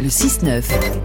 le 6-9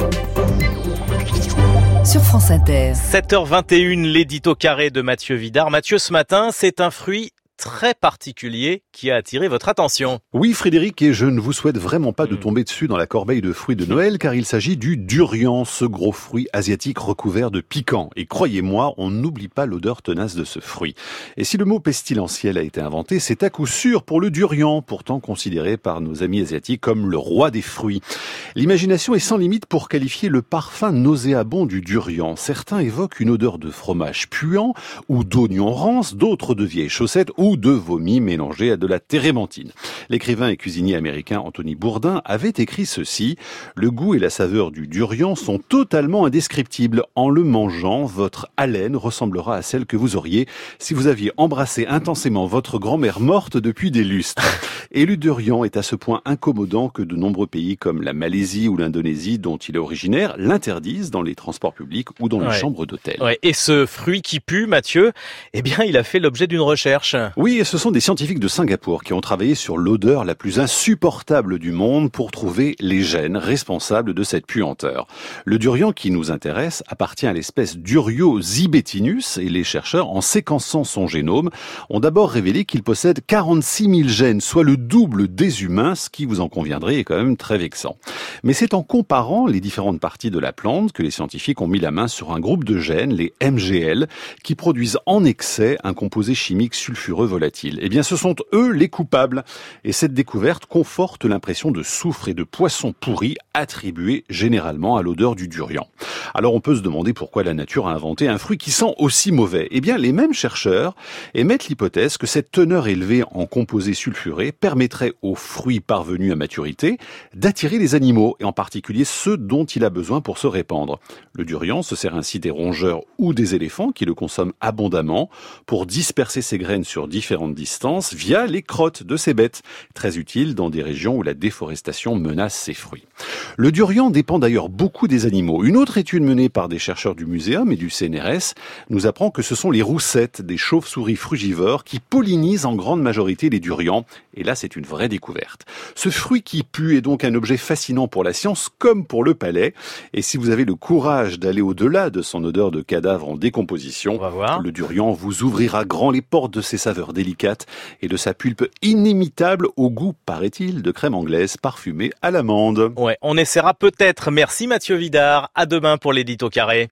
sur France Inter. 7h21, l'édito carré de Mathieu Vidard. Mathieu, ce matin, c'est un fruit très particulier qui a attiré votre attention. Oui Frédéric, et je ne vous souhaite vraiment pas de tomber dessus dans la corbeille de fruits de Noël, car il s'agit du durian, ce gros fruit asiatique recouvert de piquant. Et croyez-moi, on n'oublie pas l'odeur tenace de ce fruit. Et si le mot pestilentiel a été inventé, c'est à coup sûr pour le durian, pourtant considéré par nos amis asiatiques comme le roi des fruits. L'imagination est sans limite pour qualifier le parfum nauséabond du durian. Certains évoquent une odeur de fromage puant ou d'oignon rance, d'autres de vieilles chaussettes ou de vomi mélangé à de la térébenthine. L'écrivain et cuisinier américain Anthony Bourdain avait écrit ceci: « Le goût et la saveur du durian sont totalement indescriptibles. En le mangeant, votre haleine ressemblera à celle que vous auriez si vous aviez embrassé intensément votre grand-mère morte depuis des lustres. » Et le durian est à ce point incommodant que de nombreux pays comme la Malaisie ou l'Indonésie, dont il est originaire, l'interdisent dans les transports publics ou dans les chambres d'hôtel. Et ce fruit qui pue, Mathieu, eh bien, il a fait l'objet d'une recherche. Oui, et ce sont des scientifiques de Singapour qui ont travaillé sur l'odeur la plus insupportable du monde pour trouver les gènes responsables de cette puanteur. Le durian qui nous intéresse appartient à l'espèce Durio-Zibetinus et les chercheurs, en séquençant son génome, ont d'abord révélé qu'il possède 46 000 gènes, soit le double des humains, ce qui, vous en conviendrez, est quand même très vexant. Mais c'est en comparant les différentes parties de la plante que les scientifiques ont mis la main sur un groupe de gènes, les MGL, qui produisent en excès un composé chimique sulfureux volatile. Eh bien, ce sont eux les coupables. Et cette découverte conforte l'impression de soufre et de poisson pourri attribuée généralement à l'odeur du durian. Alors on peut se demander pourquoi la nature a inventé un fruit qui sent aussi mauvais. Eh bien, les mêmes chercheurs émettent l'hypothèse que cette teneur élevée en composés sulfurés permettrait aux fruits parvenus à maturité d'attirer les animaux, et en particulier ceux dont il a besoin pour se répandre. Le durian se sert ainsi des rongeurs ou des éléphants qui le consomment abondamment pour disperser ses graines sur différentes distances via les crottes de ces bêtes, très utiles dans des régions où la déforestation menace ces fruits. Le durian dépend d'ailleurs beaucoup des animaux. Une autre étude menée par des chercheurs du Muséum et du CNRS nous apprend que ce sont les roussettes des chauves-souris frugivores qui pollinisent en grande majorité les durians. Et là, c'est une vraie découverte. Ce fruit qui pue est donc un objet fascinant pour la science comme pour le palais. Et si vous avez le courage d'aller au-delà de son odeur de cadavre en décomposition, le durian vous ouvrira grand les portes de ses saveurs délicates et de sa pulpe inimitable au goût, paraît-il, de crème anglaise parfumée à l'amande. Ouais, on essaiera peut-être. Merci Mathieu Vidard. À demain pour l'édito carré.